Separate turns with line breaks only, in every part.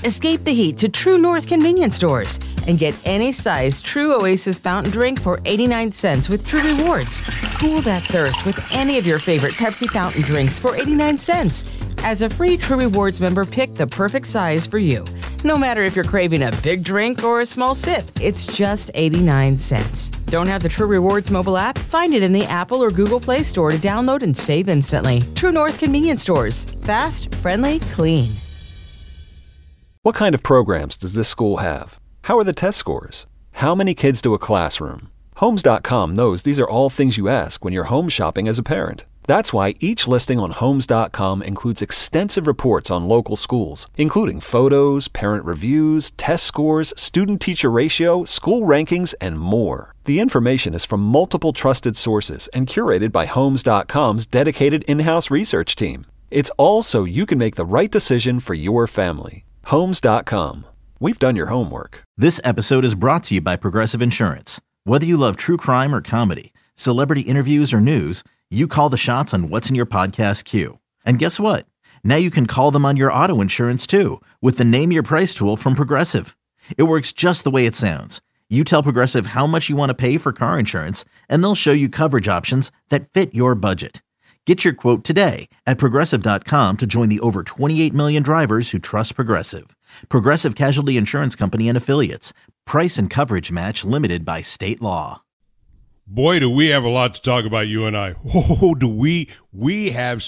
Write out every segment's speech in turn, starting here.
Escape the heat to True North convenience stores and get any size True Oasis fountain drink for 89 cents with True Rewards. Cool that thirst with any of your favorite Pepsi fountain drinks for 89 cents. As a free True Rewards member, pick the perfect size for you. No matter if you're craving a big drink or a small sip, it's just 89 cents. Don't have the True Rewards mobile app? Find it in the Apple or Google Play Store to download and save instantly. True North convenience stores. Fast, friendly, clean.
What kind of programs does this school have? How are the test scores? How many kids do a classroom? Homes.com knows these are all things you ask when you're home shopping as a parent. That's why each listing on Homes.com includes extensive reports on local schools, including photos, parent reviews, test scores, student-teacher ratio, school rankings, and more. The information is from multiple trusted sources and curated by Homes.com's dedicated in-house research team. It's all so you can make the right decision for your family. Homes.com. We've done your homework.
This episode is brought to you by Progressive Insurance. Whether you love true crime or comedy, celebrity interviews or news, you call the shots on what's in your podcast queue. And guess what? Now you can call them on your auto insurance too with the Name Your Price tool from Progressive. It works just the way it sounds. You tell Progressive how much you want to pay for car insurance, and they'll show you coverage options that fit your budget. Get your quote today at Progressive.com to join the over 28 million drivers who trust Progressive. Progressive Casualty Insurance Company and Affiliates. Price and coverage match limited by state law.
Boy, do we have a lot to talk about, you and I. Oh, do we? We have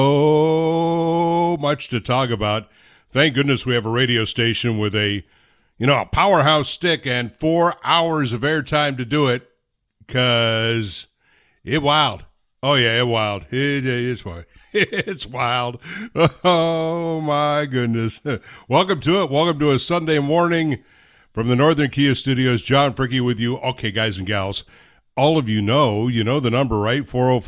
so much to talk about. Thank goodness we have a radio station with a powerhouse stick and 4 hours of airtime to do it, because it wild. Oh, yeah, it's wild. It's wild. It's wild. Oh, my goodness. Welcome to it. Welcome to a Sunday morning from the Northern Kia Studios. John Fricke with you. Okay, guys and gals, all of you know the number, right?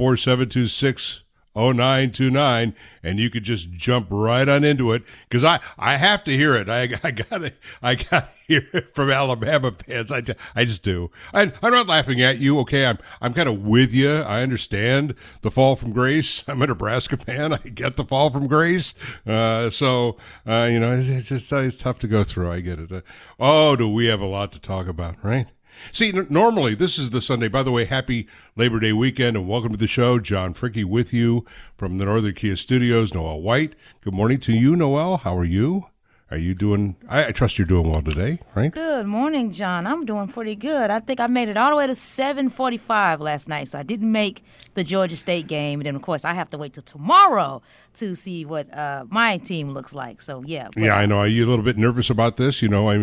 404-726-0929, and you could just jump right on into it, because I have to hear it. I gotta hear it from Alabama fans. I just do. I'm not laughing at you. Okay, I'm kind of with you. I understand the fall from grace. I'm a Nebraska fan. I get the fall from grace. It's tough to go through. I get it. Do we have a lot to talk about, right? See, normally this is the Sunday. By the way, happy Labor Day weekend and welcome to the show. John Fricke with you from the Northern Kia Studios. Noel White, good morning to you, Noel. How are you? Are you doing? I trust you're doing well today, right?
Good morning, John. I'm doing pretty good. I think I made it all the way to 7:45 last night, so I didn't make the Georgia State game. And then, of course, I have to wait till tomorrow to see what my team looks like. So, yeah.
Yeah, I know. Are you a little bit nervous about this?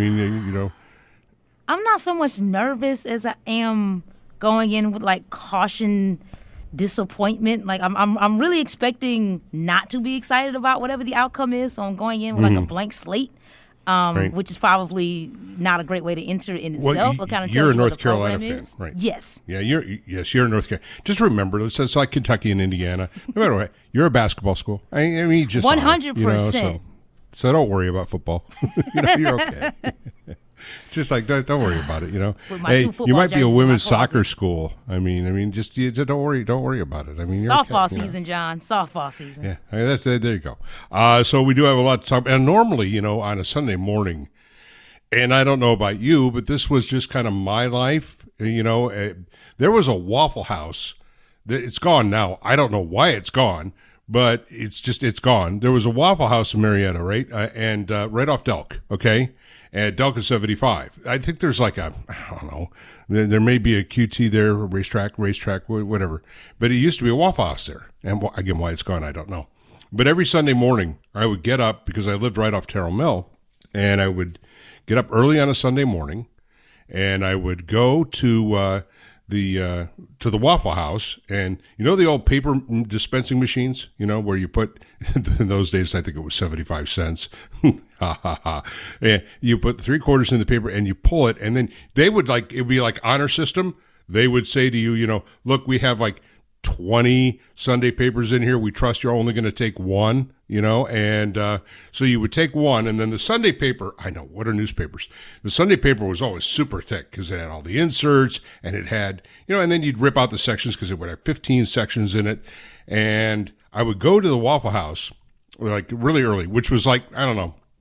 I'm not so much nervous as I am going in with caution, disappointment. I'm really expecting not to be excited about whatever the outcome is. So I'm going in with a blank slate, right, which is probably not a great way to enter in itself. It kind of
you're
tells
a
you
North
what the
Carolina
program
fan,
is.
right?
Yes.
Yeah, you're in North Carolina. Just remember, it's like Kentucky and Indiana. No matter what, you're a basketball school. I mean, you just
100%.
So don't worry about football. You're okay. Just don't worry about it,
With my two football
you might be a
jerseys
women's
in my
soccer school. I mean, just don't worry about it. I mean,
softball season, John. Softball season.
Yeah, there you go. So we do have a lot to talk about. And normally, on a Sunday morning, and I don't know about you, but this was just kind of my life. There was a Waffle House. It's gone now. I don't know why it's gone, but it's gone. There was a Waffle House in Marietta, right? And right off Delk, okay? At Delk 75. I think there's I don't know, there may be a QT there, racetrack, whatever. But it used to be a Waffle House there. And again, why it's gone, I don't know. But every Sunday morning, I would get up, because I lived right off Terrell Mill, and I would get up early on a Sunday morning, and I would go to the Waffle House, and the old paper dispensing machines, where you put, in those days I think it was 75 cents. And you put 3/4 in the paper and you pull it, and then they would it'd be like honor system. They would say to you, look, we have 20 Sunday papers in here. We trust you're only going to take one, and so you would take one, and then the Sunday paper, I know, what are newspapers? The Sunday paper was always super thick because it had all the inserts, and it had, and then you'd rip out the sections because it would have 15 sections in it. And I would go to the Waffle House really early, which was I don't know,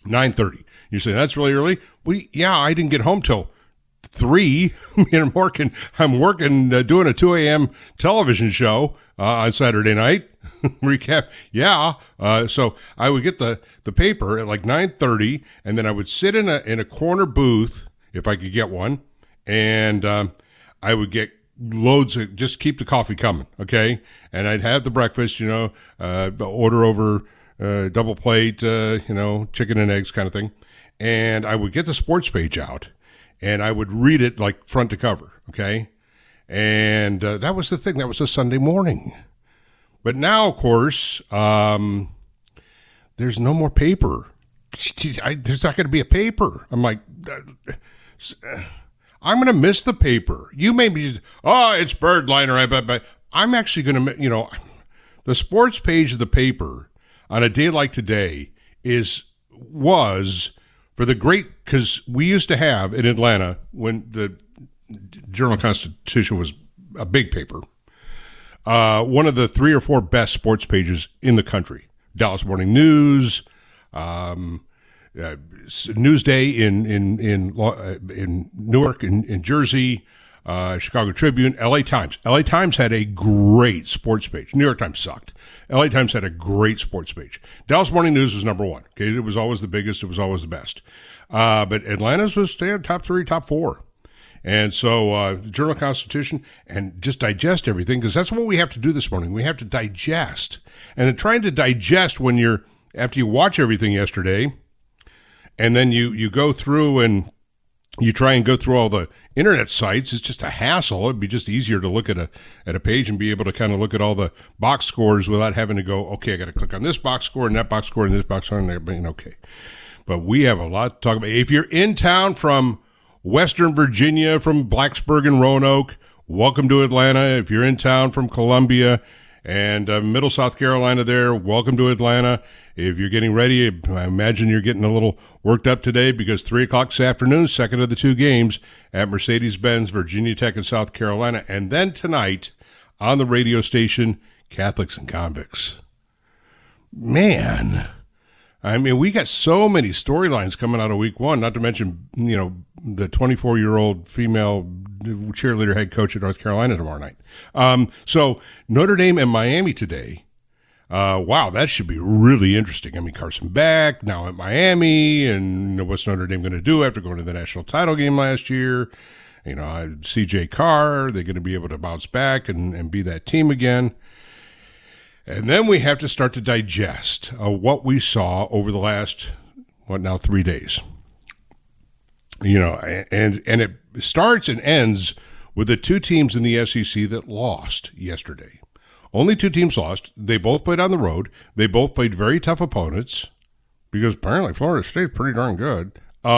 9:30. You say, that's really early? Well, yeah, I didn't get home till 3. I'm working doing a 2 a.m. television show on Saturday night. Recap. Yeah. So I would get the paper at like 9:30, and then I would sit in a corner booth if I could get one, and I would get loads of, just keep the coffee coming, okay? And I'd have the breakfast, order over double plate, chicken and eggs kind of thing. And I would get the sports page out, and I would read it like front to cover, okay? And that was the thing. That was a Sunday morning. But now, of course, there's no more paper. There's not going to be a paper. I'm like, I'm going to miss the paper. You may be, it's Birdliner. But I'm actually going to, the sports page of the paper on a day like today was for the great, because we used to have in Atlanta, when the Journal-Constitution was a big paper, one of the 3 or 4 best sports pages in the country. Dallas Morning News, Newsday in Newark, in Jersey, Chicago Tribune, LA Times. LA Times had a great sports page. New York Times sucked. LA Times had a great sports page. Dallas Morning News was number 1. Okay, it was always the biggest. It was always the best. But Atlanta's was top 3, top 4. And so the Journal-Constitution, and just digest everything, because that's what we have to do this morning. We have to digest. And trying to digest after you watch everything yesterday, and then you go through and you try and go through all the internet sites, it's just a hassle. It'd be just easier to look at a page and be able to kind of look at all the box scores without having to go, okay, I got to click on this box score and that box score and this box score and everything. Okay. But we have a lot to talk about. If you're in town from Western Virginia, from Blacksburg and Roanoke, welcome to Atlanta. If you're in town from Columbia and Middle South Carolina there, welcome to Atlanta. If you're getting ready, I imagine you're getting a little worked up today because 3 o'clock this afternoon, second of the 2 games at Mercedes-Benz, Virginia Tech and South Carolina. And then tonight on the radio station, Catholics and Convicts. Man, I mean, we got so many storylines coming out of week 1, not to mention, the 24-year-old female cheerleader head coach at North Carolina tomorrow night. So Notre Dame and Miami today. Wow, that should be really interesting. I mean, Carson Beck now at Miami, and what's Notre Dame going to do after going to the national title game last year? C.J. Carr, they're going to be able to bounce back and be that team again. And then we have to start to digest what we saw over the last, 3 days. And it starts and ends with the 2 teams in the SEC that lost yesterday. Only 2 teams lost. They both played on the road. They both played very tough opponents because apparently Florida State's pretty darn good.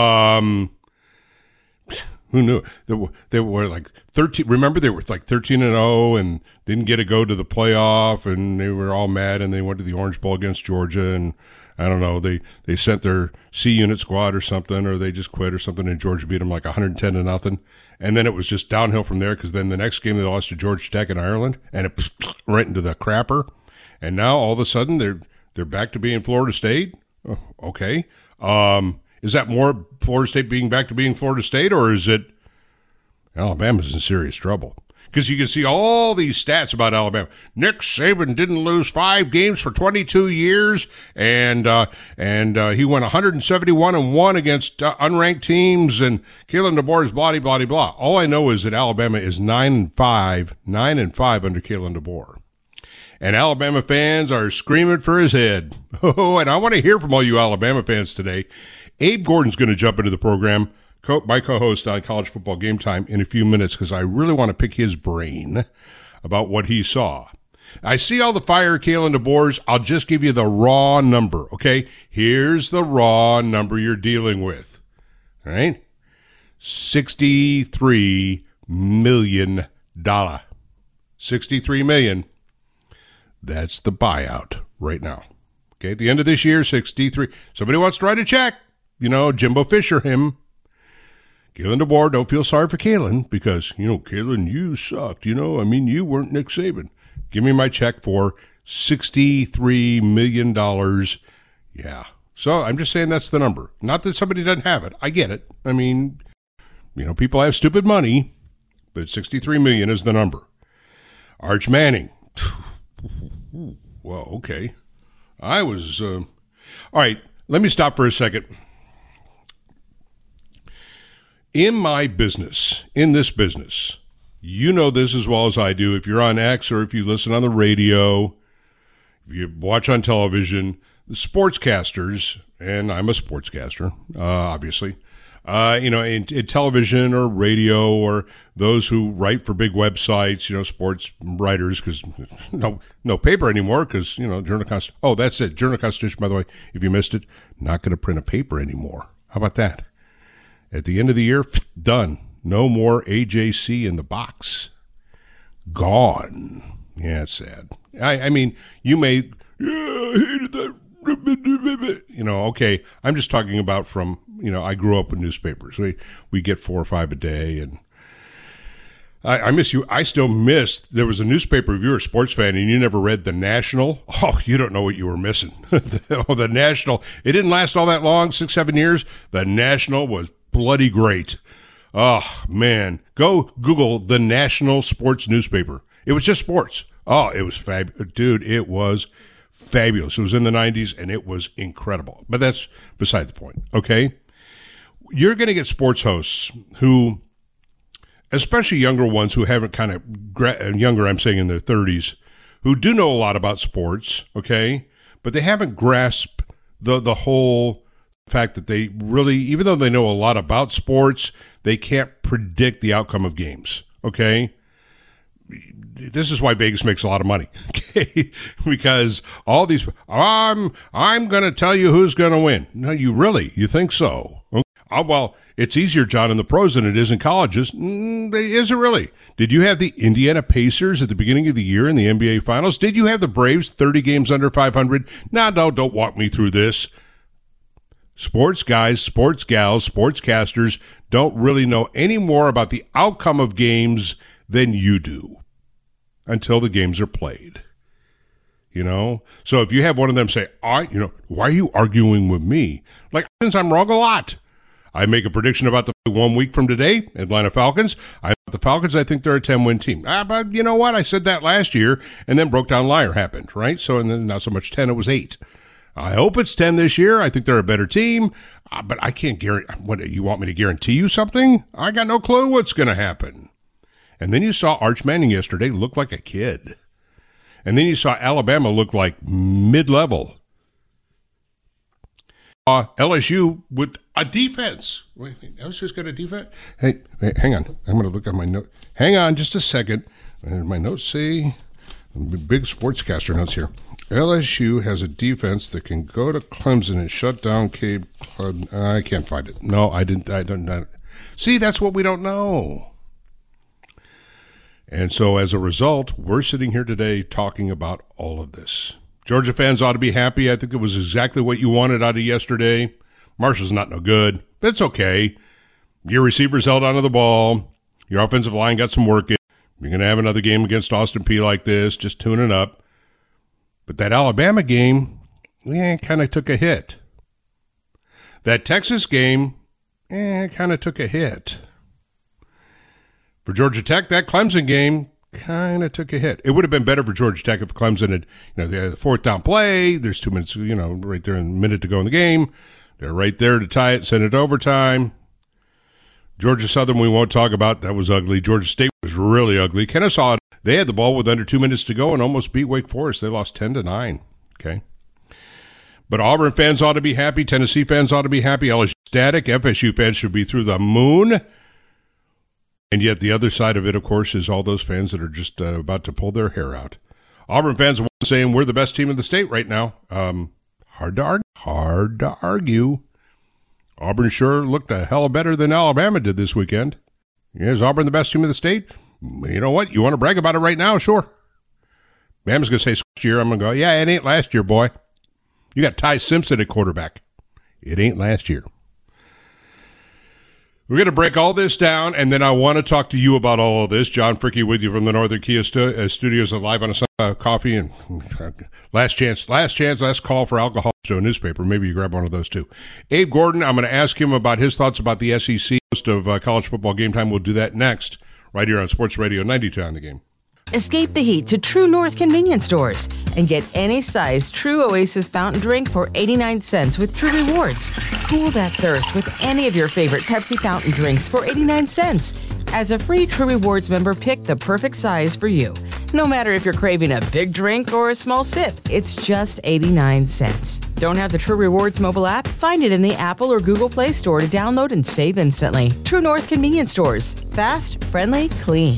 Who knew? They were like 13. Remember, they were like 13-0 and didn't get to go to the playoff, and they were all mad, and they went to the Orange Bowl against Georgia, and I don't know, they sent their C unit squad or something, or they just quit or something, and Georgia beat them like 110-0. And then it was just downhill from there because then the next game they lost to Georgia Tech in Ireland, and it right into the crapper. And now all of a sudden they're back to being Florida State. Oh, okay. Is that more Florida State being back to being Florida State, or is it Alabama's in serious trouble? Because you can see all these stats about Alabama. Nick Saban didn't lose 5 games for 22 years, and he went 171-1 against unranked teams, and Kalen DeBoer is blah, blah, blah. All I know is that Alabama is 9-5 under Kalen DeBoer. And Alabama fans are screaming for his head. Oh, and I want to hear from all you Alabama fans today. Abe Gordon's going to jump into the program, my co-host on College Football Game Time, in a few minutes because I really want to pick his brain about what he saw. I see all the fire Kalen DeBoer's. I'll just give you the raw number, okay? Here's the raw number you're dealing with, all right? $63 million. $63 million. That's the buyout right now. Okay, at the end of this year, 63. Somebody wants to write a check. Jimbo Fisher him. Kalen DeBoer, don't feel sorry for Kalen because, Kalen, you sucked. You weren't Nick Saban. Give me my check for $63 million. Yeah, So I'm just saying that's the number. Not that somebody doesn't have it. I get it. I mean, people have stupid money, but 63 million is the number. Arch Manning. Well, okay. I was, all right, let me stop for a second. In my business, in this business, you know this as well as I do. If you're on X or if you listen on the radio, if you watch on television, the sportscasters, and I'm a sportscaster, obviously, in television or radio or those who write for big websites, sports writers, because no paper anymore because, Journal Constitution. Oh, that's it. Journal Constitution, by the way, if you missed it, not going to print a paper anymore. How about that? At the end of the year, done. No more AJC in the box. Gone. Yeah, it's sad. I mean, you may, I hated that. Okay, I'm just talking about from, I grew up with newspapers. We get 4 or 5 a day, and I miss you. I still miss, there was a newspaper, if you're a sports fan and you never read The National, oh, you don't know what you were missing. The National, it didn't last all that long, 6-7 years. The National was bloody great. Oh, man. Go Google The National Sports Newspaper. It was just sports. Oh, it was fabulous. Dude, it was fabulous. It was in the 90s, and it was incredible. But that's beside the point, okay? You're going to get sports hosts who, especially younger ones who haven't younger, I'm saying in their 30s, who do know a lot about sports, okay? But they haven't grasped the whole fact that they really, even though they know a lot about sports, they can't predict the outcome of games, okay? This is why Vegas makes a lot of money, okay? Because all these, I'm going to tell you who's going to win. No, you think so? Okay. Well, it's easier, John, in the pros than it is in colleges. Is it really? Did you have the Indiana Pacers at the beginning of the year in the NBA Finals? Did you have the Braves 30 games under 500? No, don't walk me through this. Sports guys, sports gals, sportscasters don't really know any more about the outcome of games than you do until the games are played. So if you have one of them say, why are you arguing with me? Like, since I'm wrong a lot. I make a prediction about the 1 week from today, Atlanta Falcons. The Falcons, I think they're a 10-win team. But you know what? I said that last year, and then Broke Down Liar happened, right? So, and then not so much 10, it was 8. I hope it's 10 this year. I think they're a better team, but I can't guarantee. What, you want me to guarantee you something? I got no clue what's going to happen. And then you saw Arch Manning yesterday look like a kid. And then you saw Alabama look like mid-level. LSU with a defense. Wait, LSU's got a defense? Hey, hang on. I'm going to look at my note. Hang on just a second. My notes say, big sportscaster notes here. LSU has a defense that can go to Clemson and shut down Cape Club. I can't find it. No, I don't. See, that's what we don't know. And so as a result, we're sitting here today talking about all of this. Georgia fans ought to be happy. I think it was exactly what you wanted out of yesterday. Marshall's not no good, but it's okay. Your receivers held onto the ball. Your offensive line got some work in. You're going to have another game against Austin Peay like this, just tuning up. But that Alabama game, kind of took a hit. That Texas game, kind of took a hit. For Georgia Tech, that Clemson game kind of took a hit. It would have been better for Georgia Tech if Clemson had, they had the 4th down play. There's 2 minutes, right there in a minute to go in the game. They're right there to tie it, send it to overtime. Georgia Southern, we won't talk about. That was ugly. Georgia State was really ugly. Kennesaw, they had the ball with under 2 minutes to go and almost beat Wake Forest. They lost 10-9. Okay. But Auburn fans ought to be happy. Tennessee fans ought to be happy. LSU static. FSU fans should be through the moon. And yet the other side of it, of course, is all those fans that are just about to pull their hair out. Auburn fans are saying we're the best team in the state right now. Hard to argue. Auburn sure looked a hell better than Alabama did this weekend. Is Auburn the best team in the state? You know what? You want to brag about it right now? Sure. Bama's going to say last year. I'm going to go, yeah, it ain't last year, boy. You got Ty Simpson at quarterback. It ain't last year. We're going to break all this down, and then I want to talk to you about all of this. John Fricke with you from the Northern Kia Studios, live on a coffee, and last call for alcohol to a newspaper. Maybe you grab one of those too. Abe Gordon, I'm going to ask him about his thoughts about the SEC. Most of college football Game Time. We'll do that next, right here on Sports Radio 92 on the Game.
Escape the heat to True North convenience stores and get any size True Oasis fountain drink for 89 cents with True Rewards. Cool that thirst with any of your favorite Pepsi fountain drinks for 89 cents. As a free True Rewards member, pick the perfect size for you. No matter if you're craving a big drink or a small sip, it's just 89 cents. Don't have the True Rewards mobile app? Find it in the Apple or Google Play Store to download and save instantly. True North convenience stores. Fast, friendly, clean.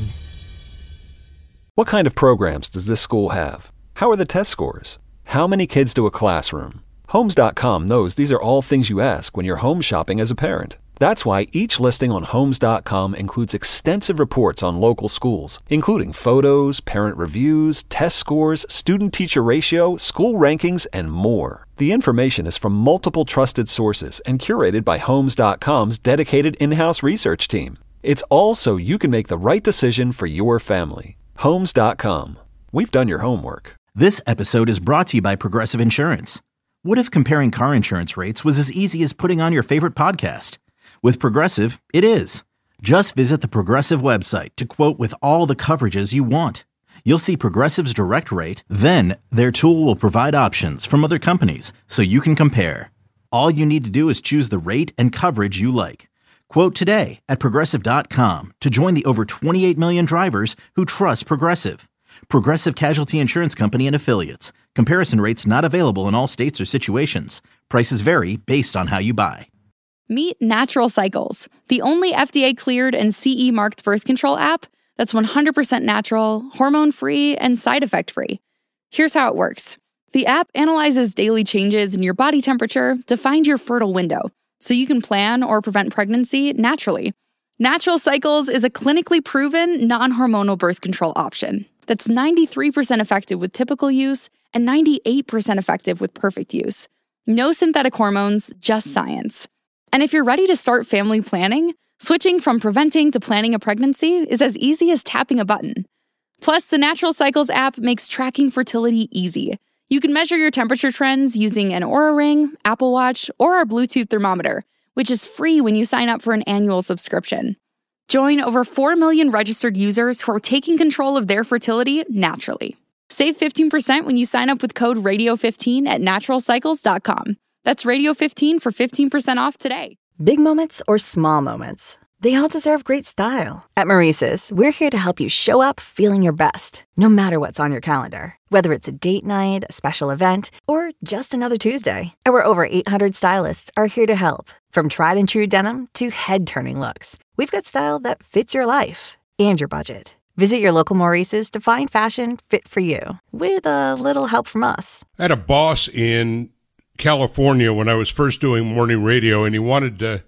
What kind of programs does this school have? How are the test scores? How many kids do a classroom? Homes.com knows these are all things you ask when you're home shopping as a parent. That's why each listing on Homes.com includes extensive reports on local schools, including photos, parent reviews, test scores, student-teacher ratio, school rankings, and more. The information is from multiple trusted sources and curated by Homes.com's dedicated in-house research team. It's all so you can make the right decision for your family. Homes.com. We've done your homework.
This episode is brought to you by Progressive Insurance. What if comparing car insurance rates was as easy as putting on your favorite podcast? With Progressive, it is. Just visit the Progressive website to quote with all the coverages you want. You'll see Progressive's direct rate, then their tool will provide options from other companies so you can compare. All you need to do is choose the rate and coverage you like. Quote today at Progressive.com to join the over 28 million drivers who trust Progressive. Progressive Casualty Insurance Company and Affiliates. Comparison rates not available in all states or situations. Prices vary based on how you buy.
Meet Natural Cycles, the only FDA-cleared and CE-marked birth control app that's 100% natural, hormone-free, and side effect-free. Here's how it works. The app analyzes daily changes in your body temperature to find your fertile window, so you can plan or prevent pregnancy naturally. Natural Cycles is a clinically proven, non-hormonal birth control option that's 93% effective with typical use and 98% effective with perfect use. No synthetic hormones, just science. And if you're ready to start family planning, switching from preventing to planning a pregnancy is as easy as tapping a button. Plus, the Natural Cycles app makes tracking fertility easy. You can measure your temperature trends using an Oura Ring, Apple Watch, or our Bluetooth thermometer, which is free when you sign up for an annual subscription. Join over 4 million registered users who are taking control of their fertility naturally. Save 15% when you sign up with code RADIO15 at naturalcycles.com. That's Radio15 for 15% off today.
Big moments or small moments, they all deserve great style. At Maurice's, we're here to help you show up feeling your best, no matter what's on your calendar. Whether it's a date night, a special event, or just another Tuesday. Our over 800 stylists are here to help. From tried and true denim to head-turning looks, we've got style that fits your life and your budget. Visit your local Maurice's to find fashion fit for you, with a little help from us.
I had a boss in California when I was first doing morning radio, and he wanted to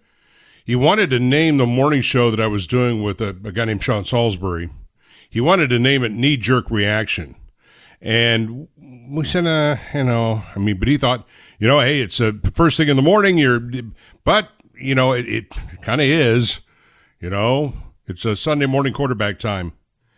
name the morning show that I was doing with a guy named Sean Salisbury. He wanted to name it Knee Jerk Reaction. And we said, but he thought, hey, it's a first thing in the morning, but it kind of is, it's a Sunday morning quarterback time.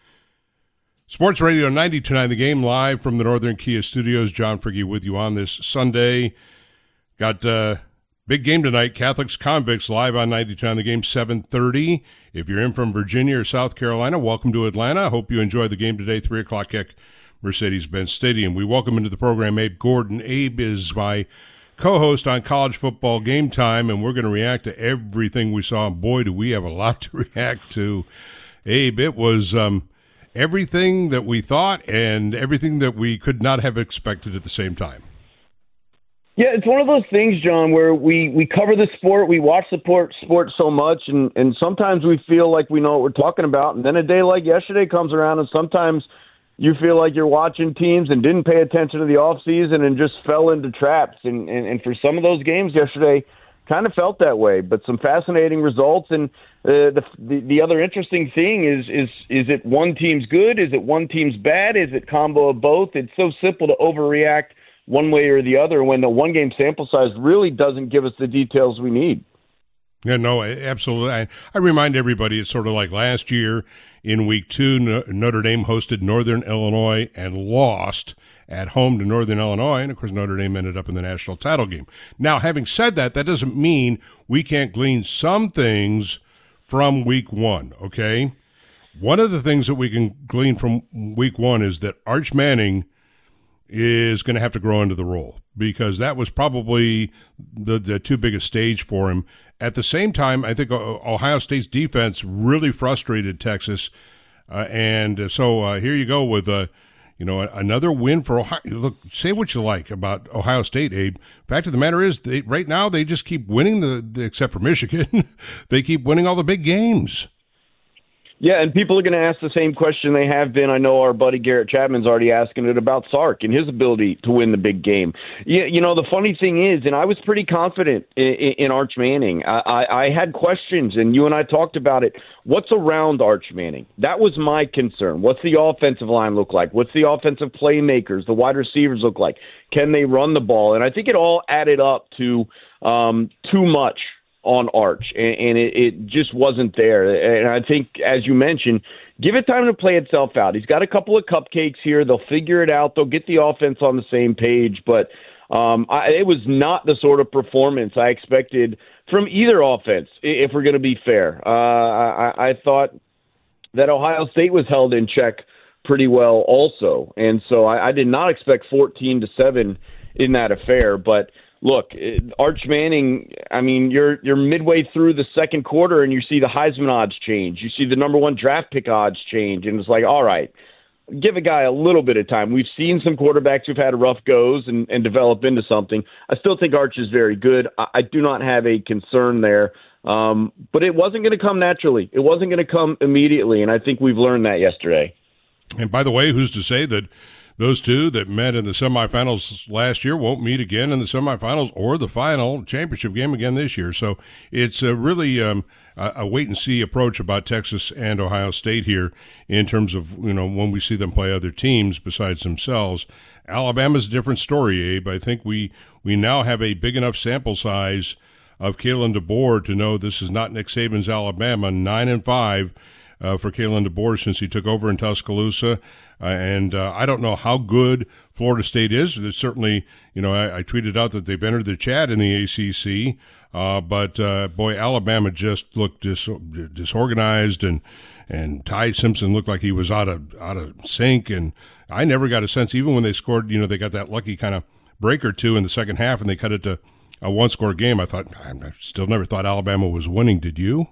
Sports Radio 92.9 The Game, live from the Northern Kia Studios. John Fricke with you on this Sunday. Got big game tonight, Catholics Convicts, live on 92.9 The Game, 7:30. If you're in from Virginia or South Carolina, welcome to Atlanta. Hope you enjoy the game today, 3 o'clock kick, Mercedes-Benz Stadium. We welcome into the program Abe Gordon. Abe is my co-host on College Football Game Time, and we're going to react to everything we saw. And boy, do we have a lot to react to. Abe, it was everything that we thought and everything that we could not have expected at the same time.
Yeah, it's one of those things, John, where we cover the sport, we watch the sport so much, and sometimes we feel like we know what we're talking about, and then a day like yesterday comes around, and sometimes you feel like you're watching teams and didn't pay attention to the offseason and just fell into traps. And for some of those games yesterday, kind of felt that way, but some fascinating results. And the other interesting thing is it one team's good? Is it one team's bad? Is it combo of both? It's so simple to overreact one way or the other when the one-game sample size really doesn't give us the details we need.
Yeah, no, absolutely. I remind everybody it's sort of like last year in week 2, Notre Dame hosted Northern Illinois and lost at home to Northern Illinois, and of course Notre Dame ended up in the national title game. Now, having said that, that doesn't mean we can't glean some things from week 1, okay? One of the things that we can glean from week 1 is that Arch Manning is going to have to grow into the role, because that was probably the two biggest stage for him. At the same time, I think Ohio State's defense really frustrated Texas, and so here you go with another win for Ohio. Look, say what you like about Ohio State, Abe. Fact of the matter is, right now they just keep winning except for Michigan, they keep winning all the big games.
Yeah, and people are going to ask the same question they have been. I know our buddy Garrett Chapman's already asking it about Sark and his ability to win the big game. Yeah, the funny thing is, and I was pretty confident in Arch Manning. I had questions, and you and I talked about it. What's around Arch Manning? That was my concern. What's the offensive line look like? What's the offensive playmakers, the wide receivers look like? Can they run the ball? And I think it all added up to too much on Arch, and it just wasn't there. And I think, as you mentioned, give it time to play itself out. He's got a couple of cupcakes here. They'll figure it out. They'll get the offense on the same page. But it was not the sort of performance I expected from either offense, if we're going to be fair. I thought that Ohio State was held in check pretty well also. And so I did not expect 14-7 in that affair. But look, Arch Manning, I mean, you're midway through the second quarter and you see the Heisman odds change. You see the number 1 draft pick odds change. And it's like, all right, give a guy a little bit of time. We've seen some quarterbacks who've had rough goes and develop into something. I still think Arch is very good. I do not have a concern there. But it wasn't going to come naturally. It wasn't going to come immediately. And I think we've learned that yesterday.
And by the way, who's to say that those two that met in the semifinals last year won't meet again in the semifinals or the final championship game again this year? So it's really a wait-and-see approach about Texas and Ohio State here in terms of, when we see them play other teams besides themselves. Alabama's a different story, Abe. I think we now have a big enough sample size of Kalen DeBoer to know this is not Nick Saban's Alabama. 9-5 for Kalen DeBoer since he took over in Tuscaloosa. And I don't know how good Florida State is. It's certainly, I tweeted out that they've entered the chat in the ACC. But boy, Alabama just looked disorganized, and Ty Simpson looked like he was out of sync. And I never got a sense, even when they scored, they got that lucky kind of break or two in the second half, and they cut it to a one-score game. I still never thought Alabama was winning. Did you?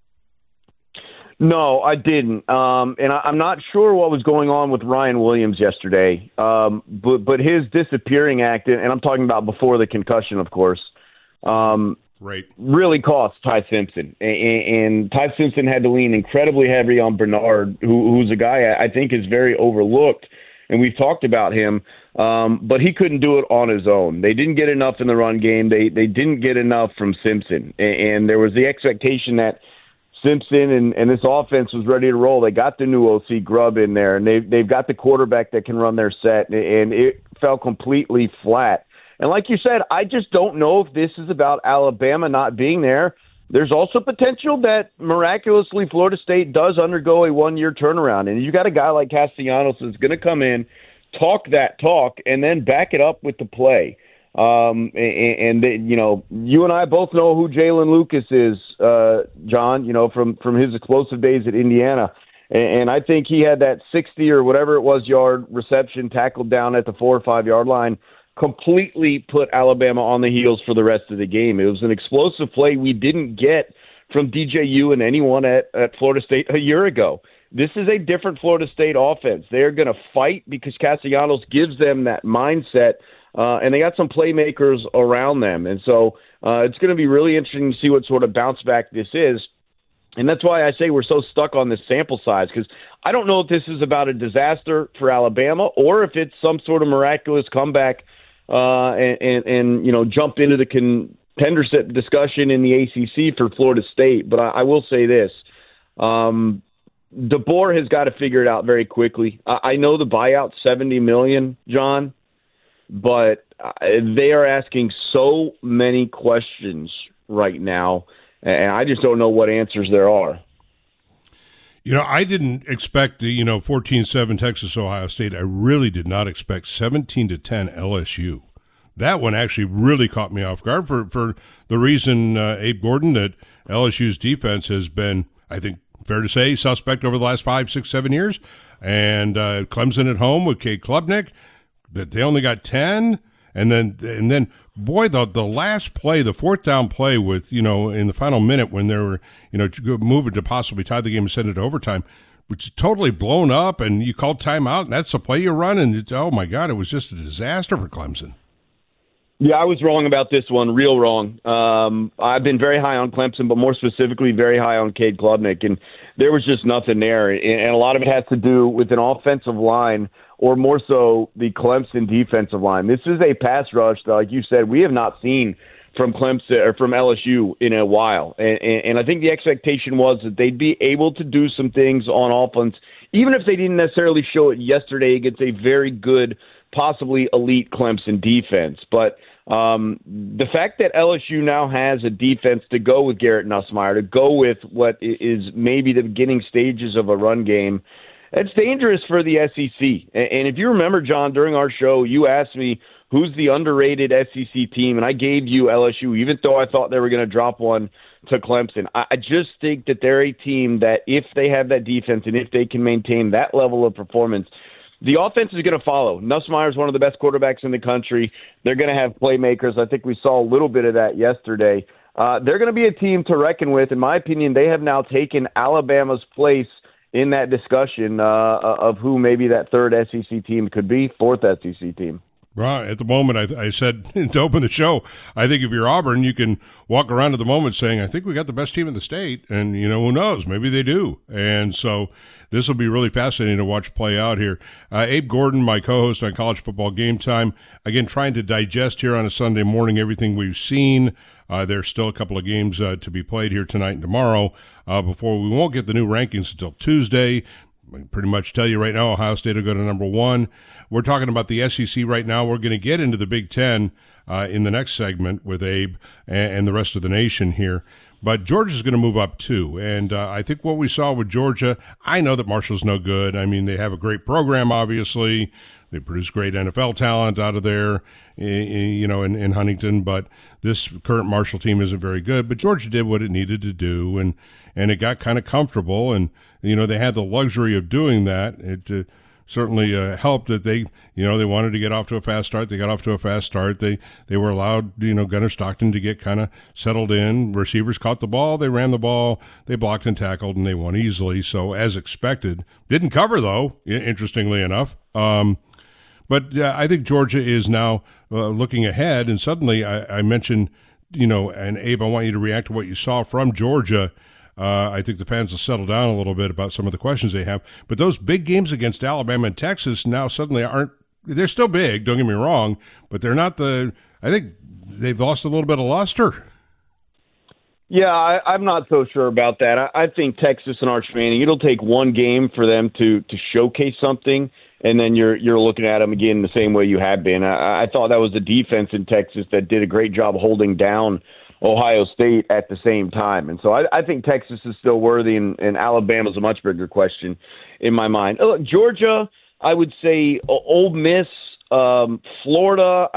No, I didn't. And I'm not sure what was going on with Ryan Williams yesterday. But his disappearing act, and I'm talking about before the concussion, of course,
right,
really cost Ty Simpson. And Ty Simpson had to lean incredibly heavy on Bernard, who's a guy I think is very overlooked. And we've talked about him, but he couldn't do it on his own. They didn't get enough in the run game. They didn't get enough from Simpson. And there was the expectation that Simpson and this offense was ready to roll. They got the new OC Grubb in there, and they've got the quarterback that can run their set, and it fell completely flat. And like you said, I just don't know if this is about Alabama not being there. There's also potential that miraculously Florida State does undergo a one-year turnaround, and you got a guy like Castellanos that's going to come in, talk that talk, and then back it up with the play. You and I both know who Jalen Lucas is, John, from his explosive days at Indiana. And I think he had that 60 or whatever it was yard reception tackled down at the 4 or 5 yard line, completely put Alabama on the heels for the rest of the game. It was an explosive play we didn't get from DJU and anyone at Florida State a year ago. This is a different Florida State offense. They're going to fight because Castellanos gives them that mindset. And they got some playmakers around them. And so it's going to be really interesting to see what sort of bounce back this is. And that's why I say we're so stuck on this sample size, because I don't know if this is about a disaster for Alabama or if it's some sort of miraculous comeback and jump into the contendership discussion in the ACC for Florida State. But I will say this. DeBoer has got to figure it out very quickly. I know the buyout, $70 million, John, but they are asking so many questions right now. And I just don't know what answers there are.
I didn't expect, 14-7 Texas, Ohio State. I really did not expect 17-10 LSU. That one actually really caught me off guard for the reason, Abe Gordon, that LSU's defense has been, I think, fair to say, suspect over the last 5, 6, 7 years. And Clemson at home with Cade Klubnik, that they only got 10. And then, boy, the last play, the fourth down play with, in the final minute when they were, moving to possibly tie the game and send it to overtime, which is totally blown up, and you called timeout, and that's the play you run, and oh, my God, it was just a disaster for Clemson.
Yeah, I was wrong about this one, real wrong. I've been very high on Clemson, but more specifically very high on Cade Klubnik, and there was just nothing there. And a lot of it has to do with an offensive line, or more so the Clemson defensive line. This is a pass rush that, like you said, we have not seen from Clemson or from LSU in a while. And I think the expectation was that they'd be able to do some things on offense, even if they didn't necessarily show it yesterday against a very good, possibly elite Clemson defense. But the fact that LSU now has a defense to go with Garrett Nussmeier, to go with what is maybe the beginning stages of a run game, it's dangerous for the SEC. And if you remember, John, during our show, you asked me who's the underrated SEC team, and I gave you LSU, even though I thought they were going to drop one to Clemson. I just think that they're a team that if they have that defense and if they can maintain that level of performance, the offense is going to follow. Nussmeier is one of the best quarterbacks in the country. They're going to have playmakers. I think we saw a little bit of that yesterday. They're going to be a team to reckon with. In my opinion, they have now taken Alabama's place in that discussion of who maybe that third SEC team could be, fourth SEC team.
Right. At the moment, I said to open the show, I think if you're Auburn, you can walk around at the moment saying, I think we got the best team in the state. And, who knows? Maybe they do. And so this will be really fascinating to watch play out here. Abe Gordon, my co-host on College Football Game Time, again, trying to digest here on a Sunday morning everything we've seen. There's still a couple of games to be played here tonight and tomorrow before we won't get the new rankings until Tuesday. I can pretty much tell you right now, Ohio State will go to number 1. We're talking about the SEC right now. We're going to get into the Big Ten in the next segment with Abe and the rest of the nation here. But Georgia's going to move up too. And I think what we saw with Georgia, I know that Marshall's no good. I mean, they have a great program, obviously. They produce great NFL talent out of there, in Huntington. But this current Marshall team isn't very good. But Georgia did what it needed to do, and it got kind of comfortable. And, they had the luxury of doing that. It certainly helped that they wanted to get off to a fast start. They got off to a fast start. They were allowed, Gunnar Stockton to get kind of settled in. Receivers caught the ball. They ran the ball. They blocked and tackled, and they won easily. So as expected, didn't cover though, interestingly enough. But I think Georgia is now looking ahead, and suddenly I mentioned, and Abe, I want you to react to what you saw from Georgia. I think the fans will settle down a little bit about some of the questions they have. But those big games against Alabama and Texas now suddenly aren't – they're still big, don't get me wrong, but they're not I think they've lost a little bit of luster.
Yeah, I'm not so sure about that. I think Texas and Arch Manning, it'll take one game for them to showcase something, and then you're looking at them again the same way you have been. I thought that was the defense in Texas that did a great job holding down Ohio State at the same time. And so I think Texas is still worthy, and Alabama's a much bigger question in my mind. Look, Georgia, I would say Ole Miss, Florida,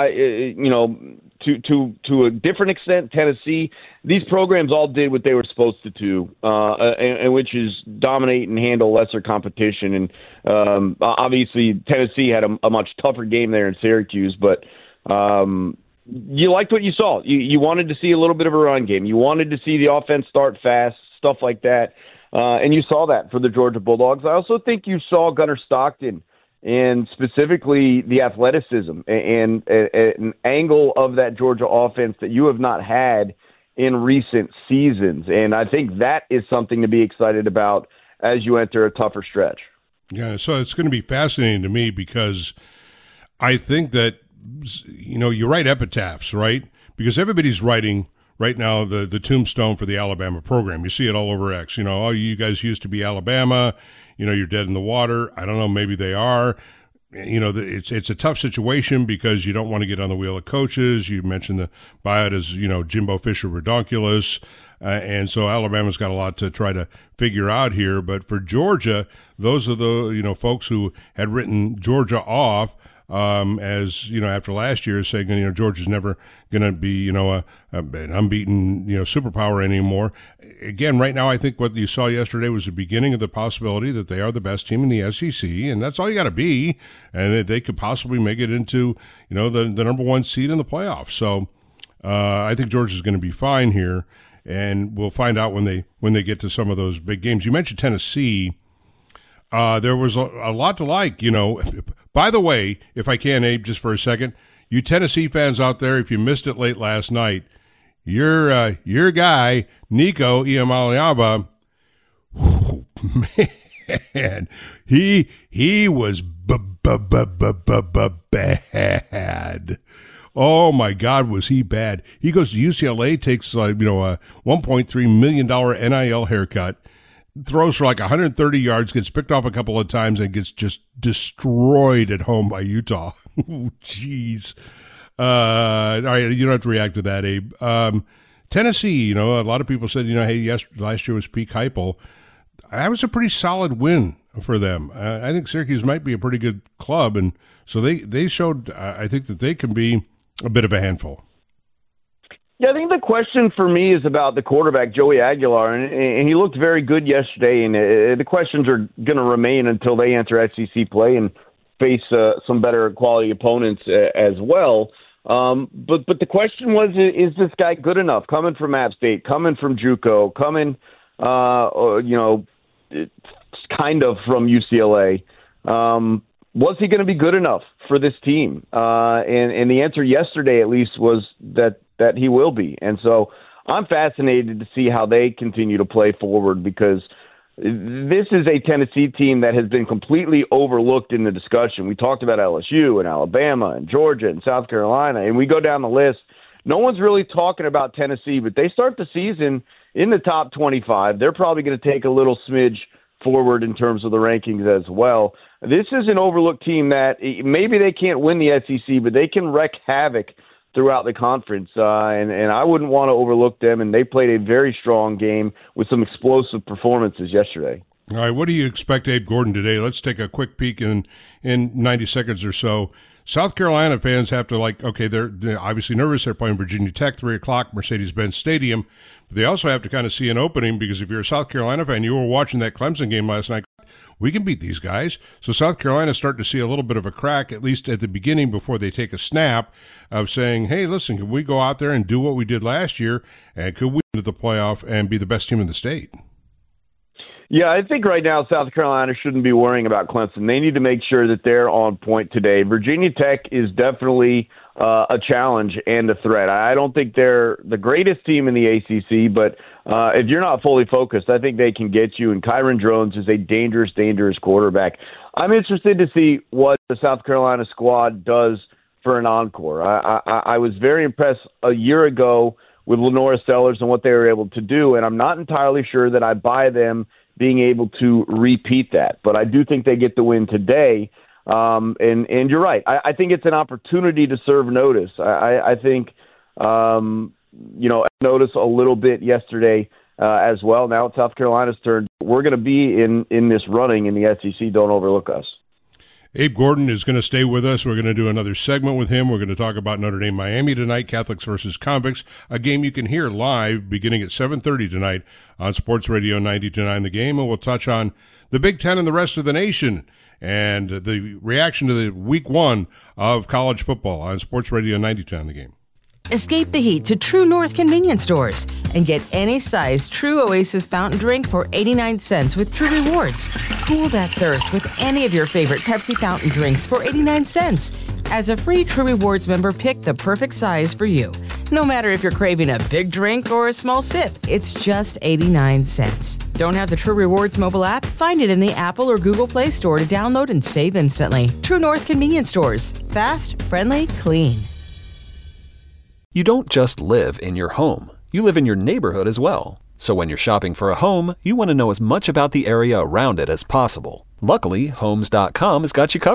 to a different extent, Tennessee. These programs all did what they were supposed to do, and which is dominate and handle lesser competition. And obviously, Tennessee had a much tougher game there in Syracuse, but you liked what you saw. You wanted to see a little bit of a run game. You wanted to see the offense start fast, stuff like that, and you saw that for the Georgia Bulldogs. I also think you saw Gunnar Stockton, and specifically the athleticism and an angle of that Georgia offense that you have not had in recent seasons. And I think that is something to be excited about as you enter a tougher stretch.
Yeah, so it's going to be fascinating to me because I think that, you write epitaphs, right? Because everybody's writing right now the tombstone for the Alabama program. You see it all over X. Oh, you guys used to be Alabama. You're dead in the water. I don't know, maybe they are. It's a tough situation because you don't want to get on the wheel of coaches. You mentioned the buyout as, Jimbo Fisher redonkulous. And so Alabama's got a lot to try to figure out here. But for Georgia, those are the folks who had written Georgia off as after last year, saying Georgia's never going to be an unbeaten superpower anymore. Again, right now I think what you saw yesterday was the beginning of the possibility that they are the best team in the SEC, and that's all you got to be, and that they could possibly make it into the number one seed in the playoffs. So I think Georgia's going to be fine here, and we'll find out when they get to some of those big games. You mentioned Tennessee. There was a lot to like, By the way, if I can, Abe, just for a second, you Tennessee fans out there, if you missed it late last night, your guy, Nico Iamaleava, man, he was bad. Oh, my God, was he bad. He goes to UCLA, takes a $1.3 million NIL haircut, throws for like 130 yards, gets picked off a couple of times, and gets just destroyed at home by Utah. Jeez. All right, you don't have to react to that, Abe. Tennessee, a lot of people said, hey, last year was peak Heupel. That was a pretty solid win for them. I think Syracuse might be a pretty good club, and so they showed, I think, that they can be a bit of a handful.
Yeah, I think the question for me is about the quarterback, Joey Aguilar, and he looked very good yesterday, and the questions are going to remain until they enter SEC play and face some better quality opponents as well. But the question was, is this guy good enough? Coming from App State, coming from JUCO, coming, kind of from UCLA. Was he going to be good enough for this team? And the answer yesterday, at least, was that he will be. And so I'm fascinated to see how they continue to play forward, because this is a Tennessee team that has been completely overlooked in the discussion. We talked about LSU and Alabama and Georgia and South Carolina, and we go down the list. No one's really talking about Tennessee, but they start the season in the top 25. They're probably going to take a little smidge forward in terms of the rankings as well. This is an overlooked team that maybe they can't win the SEC, but they can wreak havoc throughout the conference, and I wouldn't want to overlook them, and they played a very strong game with some explosive performances yesterday.
All right, what do you expect, Abe Gordon, today? Let's take a quick peek in 90 seconds or so. South Carolina fans have to, they're obviously nervous. They're playing Virginia Tech, 3 o'clock, Mercedes-Benz Stadium. But they also have to kind of see an opening, because if you're a South Carolina fan, you were watching that Clemson game last night, we can beat these guys. So South Carolina's starting to see a little bit of a crack, at least at the beginning before they take a snap, of saying, hey, listen, can we go out there and do what we did last year, and could we get to the playoff and be the best team in the state?
Yeah, I think right now South Carolina shouldn't be worrying about Clemson. They need to make sure that they're on point today. Virginia Tech is definitely a challenge and a threat. I don't think they're the greatest team in the ACC, but if you're not fully focused, I think they can get you. And Kyron Drones is a dangerous, dangerous quarterback. I'm interested to see what the South Carolina squad does for an encore. I was very impressed a year ago with Lenora Sellers and what they were able to do, and I'm not entirely sure that I buy them being able to repeat that. But I do think they get the win today. And you're right. I think it's an opportunity to serve notice. I think, notice a little bit yesterday as well. Now it's South Carolina's turn. We're going to be in this running in the SEC. Don't overlook us.
Abe Gordon is going to stay with us. We're going to do another segment with him. We're going to talk about Notre Dame Miami tonight, Catholics versus Convicts, a game you can hear live beginning at 7:30 tonight on Sports Radio 92.9 The Game. And we'll touch on the Big Ten and the rest of the nation and the reaction to the week 1 of college football on Sports Radio 92.9 The Game.
Escape the heat to True North convenience stores and get any size True Oasis fountain drink for 89 cents with True Rewards. Cool that thirst with any of your favorite Pepsi fountain drinks for 89 cents. As a free True Rewards member, pick the perfect size for you. No matter if you're craving a big drink or a small sip, it's just 89 cents. Don't have the True Rewards mobile app? Find it in the Apple or Google Play Store to download and save instantly. True North convenience stores. Fast, friendly, clean.
You don't just live in your home. You live in your neighborhood as well. So when you're shopping for a home, you want to know as much about the area around it as possible. Luckily, Homes.com has got you covered.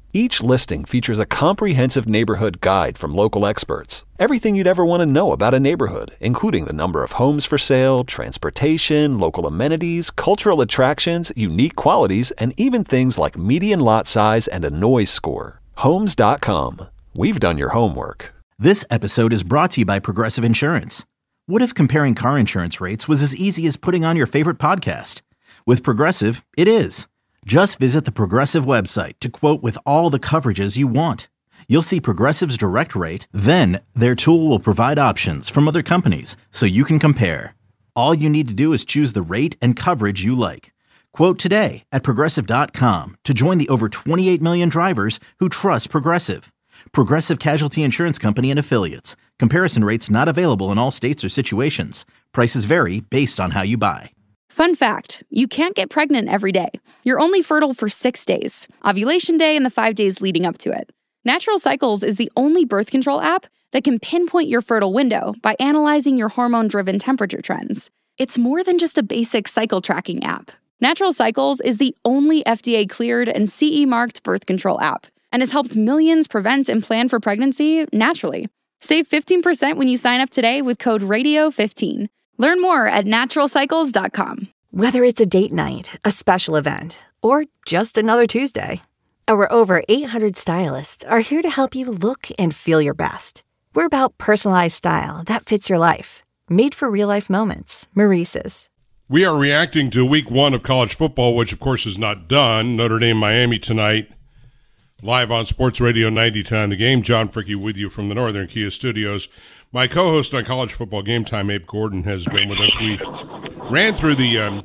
Each listing features a comprehensive neighborhood guide from local experts. Everything you'd ever want to know about a neighborhood, including the number of homes for sale, transportation, local amenities, cultural attractions, unique qualities, and even things like median lot size and a noise score. Homes.com. We've done your homework.
This episode is brought to you by Progressive Insurance. What if comparing car insurance rates was as easy as putting on your favorite podcast? With Progressive, it is. Just visit the Progressive website to quote with all the coverages you want. You'll see Progressive's direct rate, then their tool will provide options from other companies so you can compare. All you need to do is choose the rate and coverage you like. Quote today at Progressive.com to join the over 28 million drivers who trust Progressive. Progressive Casualty Insurance Company and Affiliates. Comparison rates not available in all states or situations. Prices vary based on how you buy.
Fun fact, you can't get pregnant every day. You're only fertile for 6 days, ovulation day and the 5 days leading up to it. Natural Cycles is the only birth control app that can pinpoint your fertile window by analyzing your hormone-driven temperature trends. It's more than just a basic cycle tracking app. Natural Cycles is the only FDA-cleared and CE-marked birth control app and has helped millions prevent and plan for pregnancy naturally. Save 15% when you sign up today with code RADIO15. Learn more at naturalcycles.com.
Whether it's a date night, a special event, or just another Tuesday, our over 800 stylists are here to help you look and feel your best. We're about personalized style that fits your life. Made for real-life moments. Maurice's.
We are reacting to week 1 of college football, which, of course, is not done. Notre Dame, Miami tonight, live on Sports Radio 90.9 The Game. John Fricke with you from the Northern Kia Studios. My co-host on College Football Game Time, Abe Gordon, has been with us. We ran through the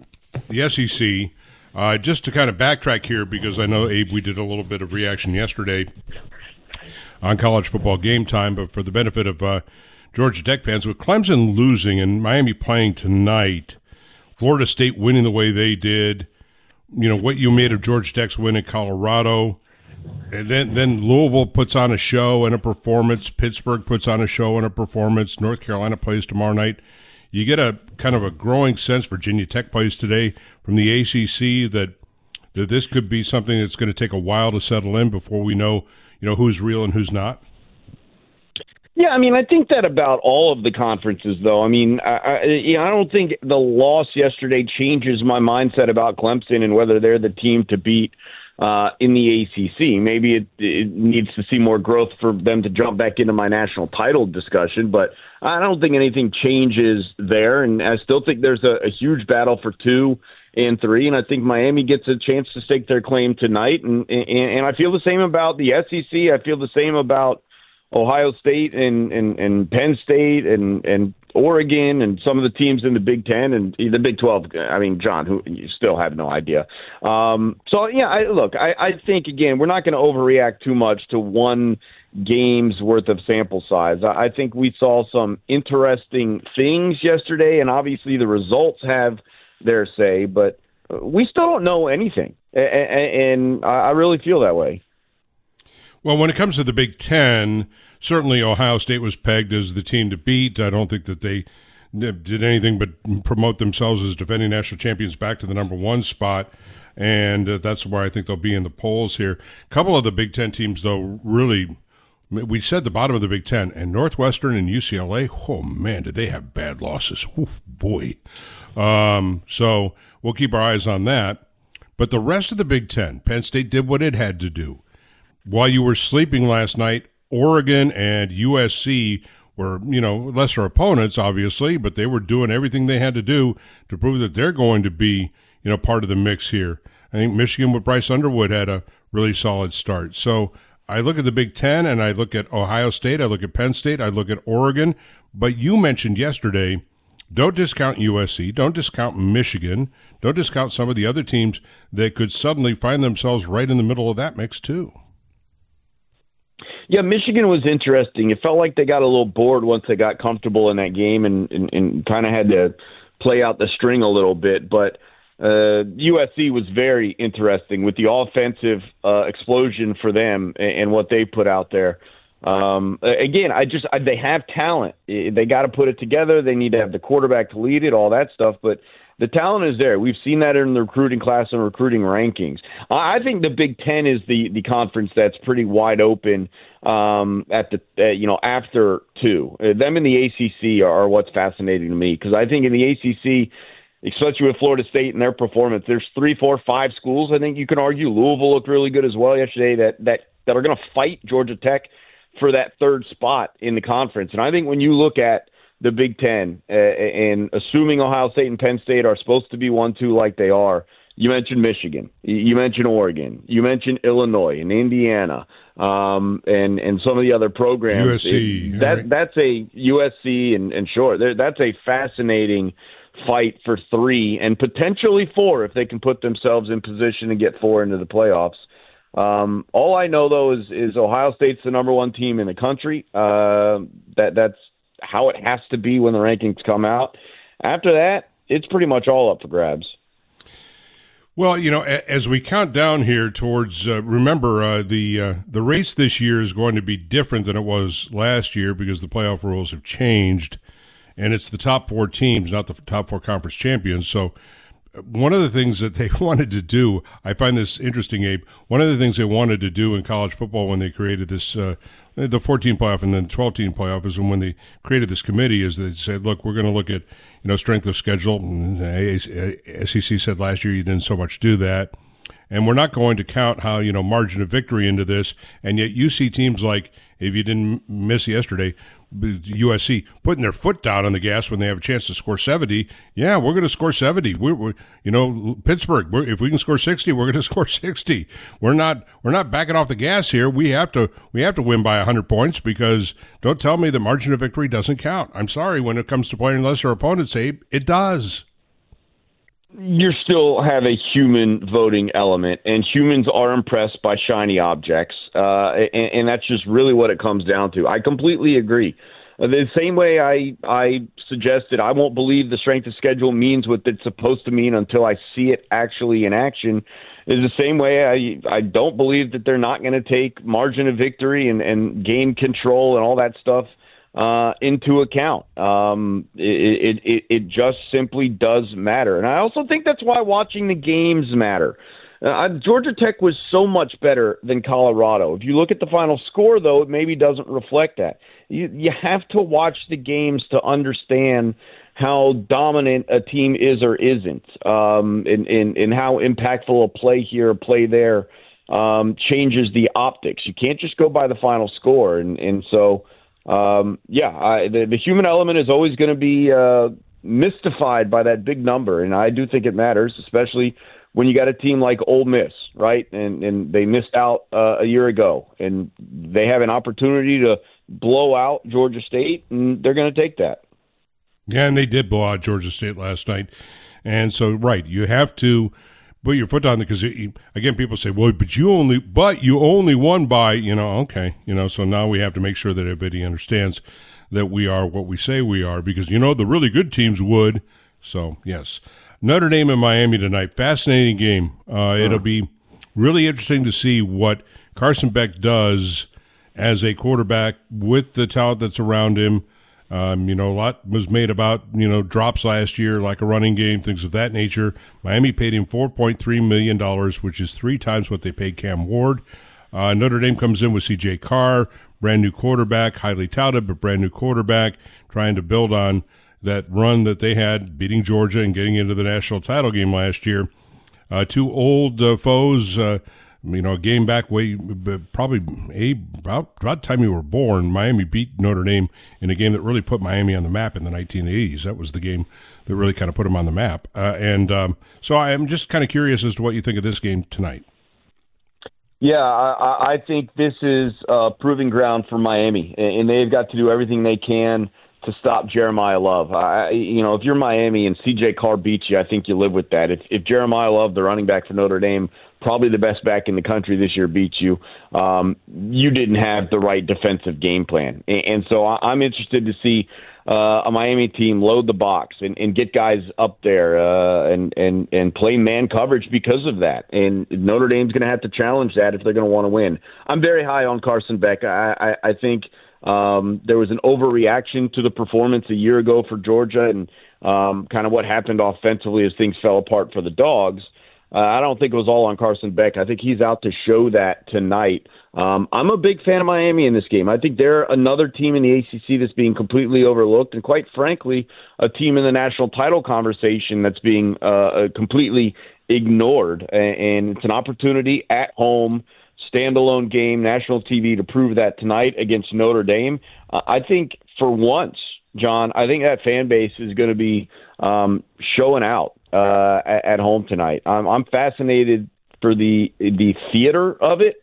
SEC just to kind of backtrack here because I know, Abe, we did a little bit of reaction yesterday on College Football Game Time, but for the benefit of Georgia Tech fans, with Clemson losing and Miami playing tonight, Florida State winning the way they did, you know, what you made of Georgia Tech's win in Colorado. And then Louisville puts on a show and a performance. Pittsburgh puts on a show and a performance. North Carolina plays tomorrow night. You get a kind of a growing sense. Virginia Tech plays today from the ACC that this could be something that's going to take a while to settle in before we know, who's real and who's not.
Yeah, I mean, I think that about all of the conferences, though. I mean, I don't think the loss yesterday changes my mindset about Clemson and whether they're the team to beat in the ACC. Maybe it needs to see more growth for them to jump back into my national title discussion, but I don't think anything changes there, and I still think there's a huge battle for 2 and 3, and I think Miami gets a chance to stake their claim tonight, and I feel the same about the SEC. I feel the same about Ohio State and Penn State and Oregon and some of the teams in the Big Ten and the Big 12. I mean, John, who you still have no idea. So, yeah, I think, again, we're not going to overreact too much to one game's worth of sample size. I think we saw some interesting things yesterday, and obviously the results have their say, but we still don't know anything, and I really feel that way.
Well, when it comes to the Big Ten, certainly Ohio State was pegged as the team to beat. I don't think that they did anything but promote themselves as defending national champions back to the number 1 spot, and that's why I think they'll be in the polls here. A couple of the Big Ten teams, though, really, we said the bottom of the Big Ten, and Northwestern and UCLA, oh, man, did they have bad losses. Oh, boy. So we'll keep our eyes on that. But the rest of the Big Ten, Penn State did what it had to do. While you were sleeping last night, Oregon and USC were, lesser opponents, obviously, but they were doing everything they had to do to prove that they're going to be, part of the mix here. I think Michigan with Bryce Underwood had a really solid start. So I look at the Big Ten and I look at Ohio State, I look at Penn State, I look at Oregon. But you mentioned yesterday, don't discount USC, don't discount Michigan, don't discount some of the other teams that could suddenly find themselves right in the middle of that mix too.
Yeah, Michigan was interesting. It felt like they got a little bored once they got comfortable in that game and kind of had to play out the string a little bit. But USC was very interesting with the offensive explosion for them and what they put out there. Again, they have talent. They got to put it together. They need to have the quarterback to lead it, all that stuff. But The talent is there. We've seen that in the recruiting class and recruiting rankings. I think the Big Ten is the conference that's pretty wide open after two. Them and the ACC are what's fascinating to me, because I think in the ACC, especially with Florida State and their performance, there's 3, 4, 5 schools. I think you can argue Louisville looked really good as well yesterday that are going to fight Georgia Tech for that third spot in the conference. And I think when you look at the Big Ten, and assuming Ohio State and Penn State are supposed to be 1-2 like they are, you mentioned Michigan, you mentioned Oregon, you mentioned Illinois and Indiana, and some of the other programs.
USC.
That's a USC and sure, that's a fascinating fight for 3 and potentially 4 if they can put themselves in position to get 4 into the playoffs. All I know, though, is Ohio State's the number 1 team in the country. That's how it has to be when the rankings come out. After that, it's pretty much all up for grabs.
Well, as we count down here towards, remember, the race this year is going to be different than it was last year because the playoff rules have changed, and it's the top 4 teams, not the top 4 conference champions. So one of the things that they wanted to do, I find this interesting, Abe, one of the things they wanted to do in college football when they created this, the 14 playoff and then 12-team playoff, is when they created this committee, is they said, look, we're going to look at, strength of schedule. And SEC said last year you didn't so much do that. And we're not going to count how, margin of victory into this. And yet you see teams like, if you didn't miss yesterday, USC putting their foot down on the gas when they have a chance to score 70. Yeah, we're going to score 70. We're Pittsburgh, if we can score 60, we're going to score 60. We're not backing off the gas here. We have to win by 100 points, because don't tell me the margin of victory doesn't count. I'm sorry, when it comes to playing lesser opponents, Abe, it does.
You still have a human voting element, and humans are impressed by shiny objects, and that's just really what it comes down to. I completely agree. The same way I suggested I won't believe the strength of schedule means what it's supposed to mean until I see it actually in action, is the same way I don't believe that they're not going to take margin of victory and game control and all that stuff into account. It just simply does matter. And I also think that's why watching the games matter. Georgia Tech was so much better than Colorado. If you look at the final score, though, it maybe doesn't reflect that. You have to watch the games to understand how dominant a team is or isn't, and how impactful a play here or play there changes the optics. You can't just go by the final score. And so the human element is always going to be mystified by that big number, and I do think it matters, especially when you got a team like Ole Miss, right? And they missed out a year ago, and they have an opportunity to blow out Georgia State, and they're going to take that.
Yeah, and they did blow out Georgia State last night, and so you have to put your foot down there, because again, people say, well, but you only won by, okay, so now we have to make sure that everybody understands that we are what we say we are, because the really good teams would. So yes, Notre Dame and Miami tonight, fascinating game. It'll be really interesting to see what Carson Beck does as a quarterback with the talent that's around him. A lot was made about, drops last year, like a running game, things of that nature. Miami paid him $4.3 million, which is 3 times what they paid Cam Ward. Notre Dame comes in with C.J. Carr, brand new quarterback, highly touted, but brand new quarterback, trying to build on that run that they had, beating Georgia and getting into the national title game last year. 2 old foes, a game back probably about the time you were born. Miami beat Notre Dame in a game that really put Miami on the map in the 1980s. That was the game that really kind of put them on the map. So I'm just kind of curious as to what you think of this game tonight.
Yeah, I think this is proving ground for Miami, and they've got to do everything they can to stop Jeremiah Love. If you're Miami and C.J. Carr beats you, I think you live with that. If Jeremiah Love, the running back for Notre Dame, probably the best back in the country this year, beats you, you didn't have the right defensive game plan. And so I'm interested to see a Miami team load the box and get guys up there and play man coverage because of that. And Notre Dame's going to have to challenge that if they're going to want to win. I'm very high on Carson Beck. I think there was an overreaction to the performance a year ago for Georgia, and kind of what happened offensively as things fell apart for the Dogs. I don't think it was all on Carson Beck. I think he's out to show that tonight. I'm a big fan of Miami in this game. I think they're another team in the ACC that's being completely overlooked, and quite frankly, a team in the national title conversation that's being completely ignored. And it's an opportunity at home, standalone game, national TV to prove that tonight against Notre Dame. I think for once, John, I think that fan base is going to be showing out at home tonight. I'm fascinated for the theater of it.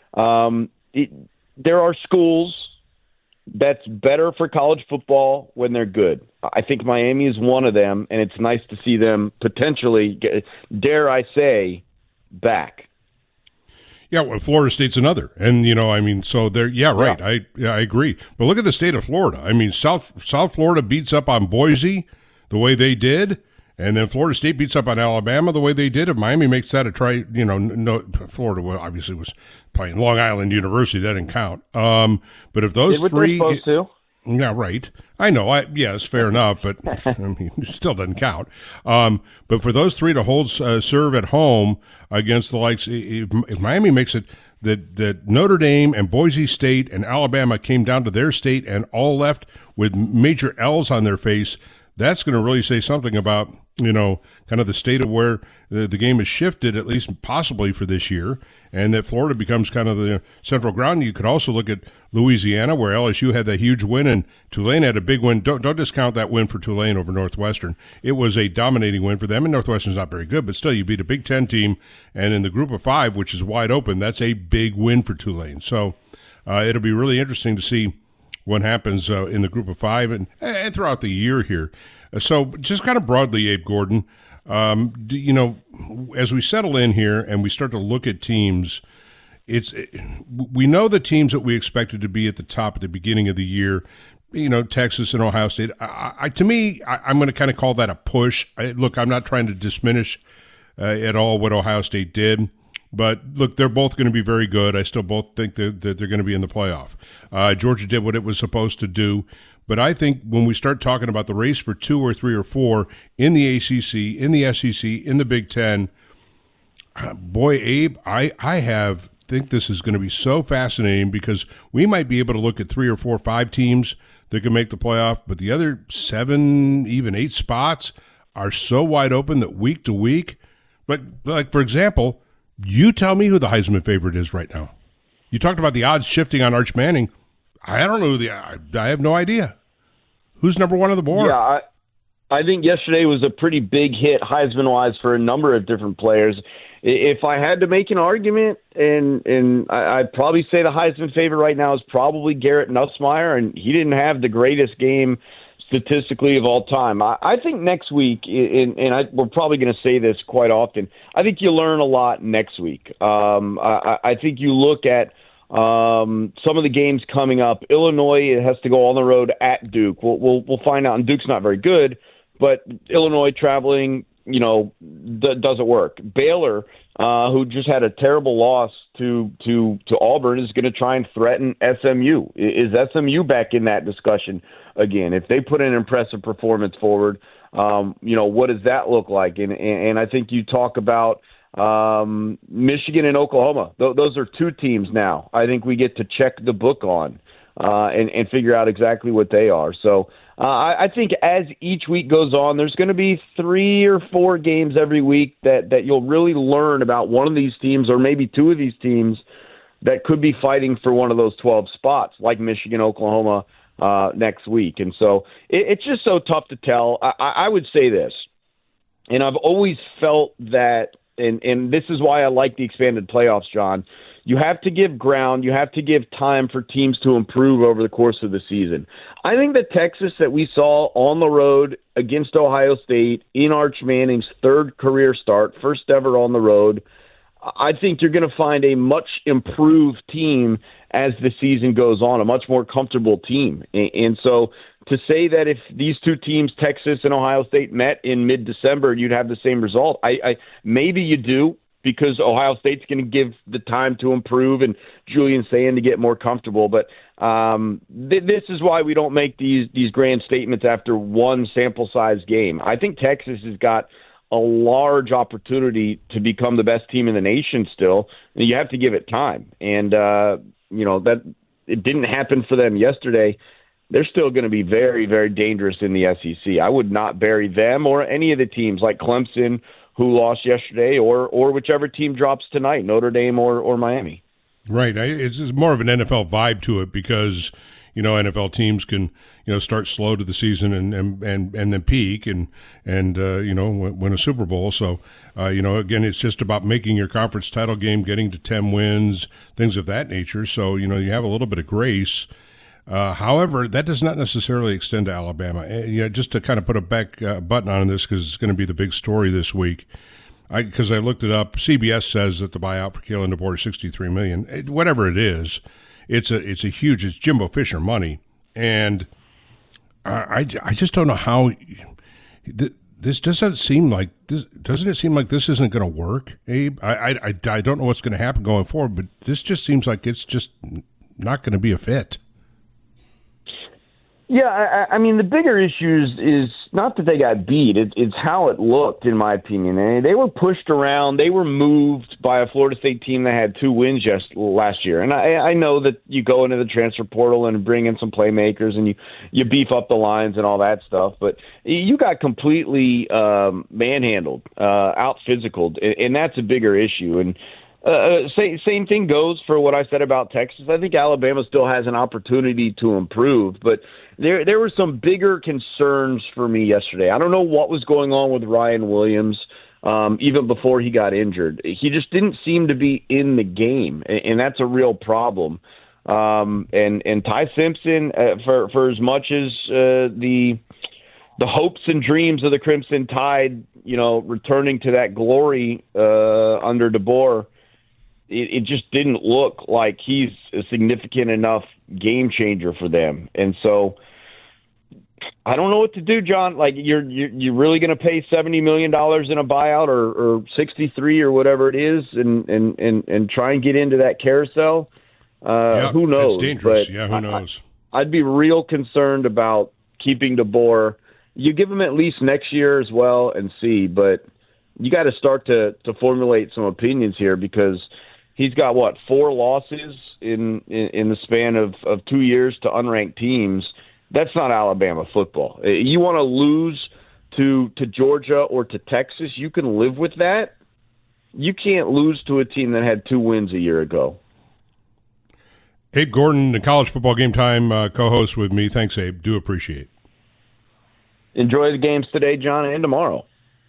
There are schools that's better for college football when they're good. I think Miami is one of them, and it's nice to see them potentially, dare I say, back.
Yeah, well, Florida State's another, and so they're right. Yeah. I agree. But look at the state of Florida. I mean, South Florida beats up on Boise the way they did, and then Florida State beats up on Alabama the way they did. If Miami makes that a try, Florida obviously was playing Long Island University. That didn't count. But if those three,
supposed to.
Yeah, right. I know. Yes, fair enough, but I mean, it still doesn't count. But for those three to hold serve at home against the likes, if Miami makes it that Notre Dame and Boise State and Alabama came down to their state and all left with major L's on their face, that's going to really say something about, kind of the state of where the game has shifted, at least possibly for this year, and that Florida becomes kind of the central ground. You could also look at Louisiana, where LSU had that huge win, and Tulane had a big win. Don't discount that win for Tulane over Northwestern. It was a dominating win for them, and Northwestern's not very good, but still, you beat a Big Ten team, and in the group of five, which is wide open, that's a big win for Tulane. So it'll be really interesting to see what happens in the group of five and throughout the year here. So just kind of broadly, Abe Gordon, as we settle in here and we start to look at teams, we know the teams that we expected to be at the top at the beginning of the year, Texas and Ohio State. I'm going to kind of call that a push. Look, I'm not trying to diminish at all what Ohio State did. But, look, they're both going to be very good. I still both think that they're going to be in the playoff. Georgia did what it was supposed to do. But I think when we start talking about the race for 2 or 3 or 4 in the ACC, in the SEC, in the Big Ten, boy, Abe, I think this is going to be so fascinating because we might be able to look at 3 or 4 or 5 teams that can make the playoff, but the other 7, even 8 spots are so wide open that week to week. But, like, for example, you tell me who the Heisman favorite is right now. You talked about the odds shifting on Arch Manning. I don't know I have no idea. Who's number one on the board?
Yeah, I think yesterday was a pretty big hit Heisman-wise for a number of different players. If I had to make an argument, and I'd probably say the Heisman favorite right now is probably Garrett Nussmeier, and he didn't have the greatest game statistically of all time. I think next week, we're probably going to say this quite often, I think you learn a lot next week. I think you look at some of the games coming up. Illinois has to go on the road at Duke. We'll find out, and Duke's not very good, but Illinois traveling, doesn't work. Baylor, who just had a terrible loss to Auburn, is going to try and threaten SMU. Is SMU back in that discussion again? If they put an impressive performance forward, what does that look like? And I think you talk about Michigan and Oklahoma. Those are 2 teams now I think we get to check the book on and figure out exactly what they are. So I think as each week goes on, there's going to be 3 or 4 games every week that you'll really learn about one of these teams or maybe 2 of these teams that could be fighting for one of those 12 spots, like Michigan, Oklahoma next week. And so it's just so tough to tell. I would say this, and I've always felt that, and this is why I like the expanded playoffs, John. You have to give ground. You have to give time for teams to improve over the course of the season. I think the Texas that we saw on the road against Ohio State in Arch Manning's 3rd career start, first ever on the road, I think you're going to find a much improved team as the season goes on, a much more comfortable team. And so to say that if these 2 teams, Texas and Ohio State, met in mid-December, you'd have the same result, maybe you do. because Ohio State's going to give the time to improve and Julian Sayin to get more comfortable. But this is why we don't make these grand statements after one sample size game. I think Texas has got a large opportunity to become the best team in the nation still. And you have to give it time. And, that it didn't happen for them yesterday. They're still going to be very, very dangerous in the SEC. I would not bury them or any of the teams like Clemson, who lost yesterday, or whichever team drops tonight, Notre Dame or Miami.
Right. It's more of an NFL vibe to it because, NFL teams can, start slow to the season and then peak and win a Super Bowl. So, again, it's just about making your conference title game, getting to 10 wins, things of that nature. So, you have a little bit of grace. However, that does not necessarily extend to Alabama. Just to kind of put a back button on this because it's going to be the big story this week. Because I looked it up, CBS says that the buyout for Kalen DeBoer is $63 million. Whatever it is, it's huge. It's Jimbo Fisher money, and I just don't know how. This doesn't seem like this. Doesn't it seem like this isn't going to work, Abe? I don't know what's going to happen going forward, but this just seems like it's just not going to be a fit.
Yeah, I mean, the bigger issue is not that they got beat. It's how it looked, in my opinion. And they were pushed around. They were moved by a Florida State team that had 2 wins last year. And I know that you go into the transfer portal and bring in some playmakers and you beef up the lines and all that stuff. But you got completely manhandled, out-physicaled, and that's a bigger issue. And same thing goes for what I said about Texas. I think Alabama still has an opportunity to improve, but there were some bigger concerns for me yesterday. I don't know what was going on with Ryan Williams even before he got injured. He just didn't seem to be in the game, and that's a real problem. And Ty Simpson, for as much as the hopes and dreams of the Crimson Tide, returning to that glory under DeBoer, it just didn't look like he's a significant enough game changer for them. And so I don't know what to do, John. Like, you're really going to pay $70 million in a buyout or 63 or whatever it is and try and get into that carousel? Who knows?
It's dangerous.
But
who knows?
I'd be real concerned about keeping DeBoer. You give him at least next year as well and see, but you got to start to formulate some opinions here because he's got 4 losses in the span of 2 years to unranked teams. That's not Alabama football. You want to lose to Georgia or to Texas, you can live with that. You can't lose to a team that had 2 wins a year ago.
Abe Gordon, the College Football Game Time co-host with me. Thanks, Abe. Do appreciate it.
Enjoy the games today, John, and tomorrow.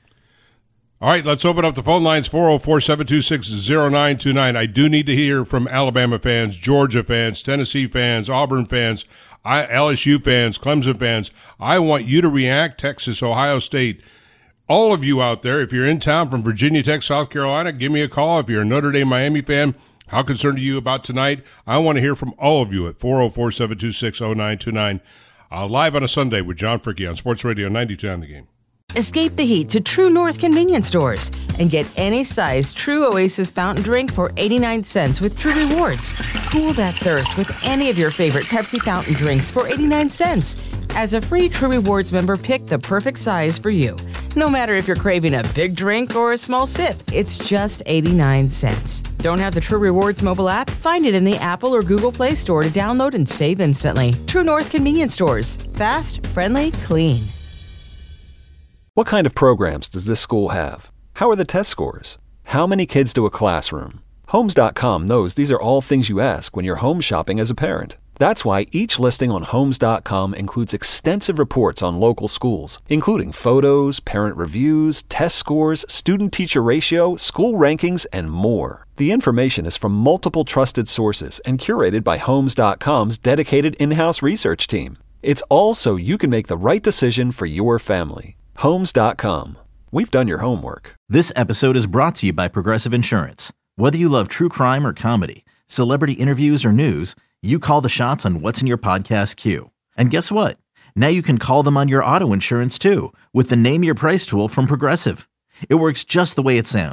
All right, let's open up the phone lines, 404-726-0929. I do need to hear from Alabama fans, Georgia fans, Tennessee fans, Auburn fans, LSU fans, Clemson fans. I want you to react, Texas, Ohio State. All of you out there, if you're in town from Virginia Tech, South Carolina, give me a call. If you're a Notre Dame, Miami fan, how concerned are you about tonight? I want to hear from all of you at 404-726-0929. Live on a Sunday with John Fricke on Sports Radio 92 on the Game.
Escape the heat to True North convenience stores and get any size True Oasis fountain drink for 89 cents with True Rewards. Cool that thirst with any of your favorite Pepsi fountain drinks for 89 cents. As a free True Rewards member, pick the perfect size for you. No matter if you're craving a big drink or a small sip, it's just 89 cents. Don't have the True Rewards mobile app? Find it in the Apple or Google Play Store to download and save instantly. True North convenience stores. Fast, friendly, clean.
What kind of programs does this school have? How are the test scores? How many kids do a classroom? Homes.com knows these are all things you ask when you're home shopping as a parent. That's why each listing on Homes.com includes extensive reports on local schools, including photos, parent reviews, test scores, student-teacher ratio, school rankings, and more. The information is from multiple trusted sources and curated by Homes.com's dedicated in-house research team. It's all so you can make the right decision for your family. Homes.com. We've done your homework.
This episode is brought to you by Progressive Insurance. Whether you love true crime or comedy, celebrity interviews or news, you call the shots on what's in your podcast queue. And guess what? Now you can call them on your auto insurance too with the Name Your Price tool from Progressive. It works just the way it sounds.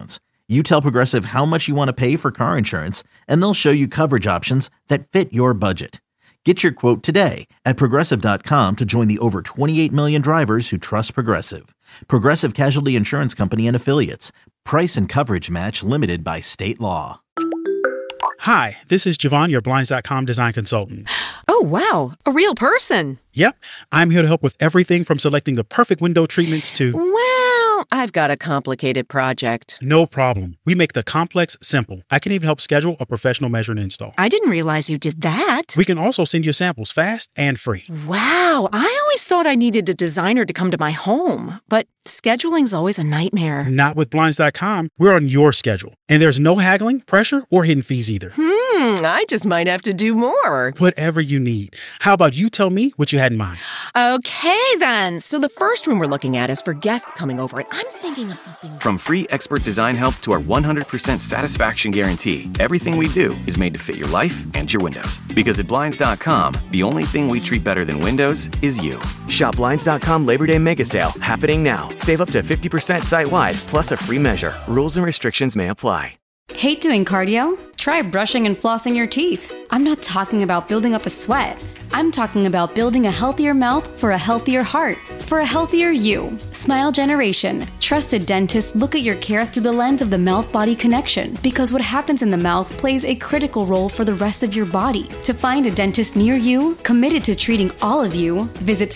You tell Progressive how much you want to pay for car insurance, and they'll show you coverage options that fit your budget. Get your quote today at Progressive.com to join the over 28 million drivers who trust Progressive. Progressive Casualty Insurance Company and Affiliates. Price and coverage match limited by state law.
Hi, this is Javon, your Blinds.com design consultant.
Oh, wow. A real person.
Yep. I'm here to help with everything from selecting the perfect window treatments to...
Well, I've got a complicated project.
No problem. We make the complex simple. I can even help schedule a professional measure and install.
I didn't realize you did that.
We can also send you samples fast and free.
Wow. I always thought I needed a designer to come to my home, but scheduling's always a nightmare.
Not with Blinds.com. We're on your schedule. And there's no haggling, pressure, or hidden fees either.
I just might have to do more.
Whatever you need. How about you tell me what you had in mind?
Okay, then. So the first room we're looking at is for guests coming over, and I'm thinking of something...
From free expert design help to our 100% satisfaction guarantee, everything we do is made to fit your life and your windows. Because at Blinds.com, the only thing we treat better than windows is you.
Shop Blinds.com Labor Day Mega Sale, happening now. Save up to 50% site-wide, plus a free measure. Rules and restrictions may apply.
Hate doing cardio? Try brushing and flossing your teeth. I'm not talking about building up a sweat. I'm talking about building a healthier mouth for a healthier heart, for a healthier you. Smile Generation. Trusted dentists look at your care through the lens of the mouth-body connection, because what happens in the mouth plays a critical role for the rest of your body. To find a dentist near you, committed to treating all of you, visit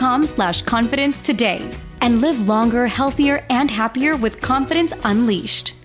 smilegeneration.com/confidence today. And live longer, healthier, and happier with confidence unleashed.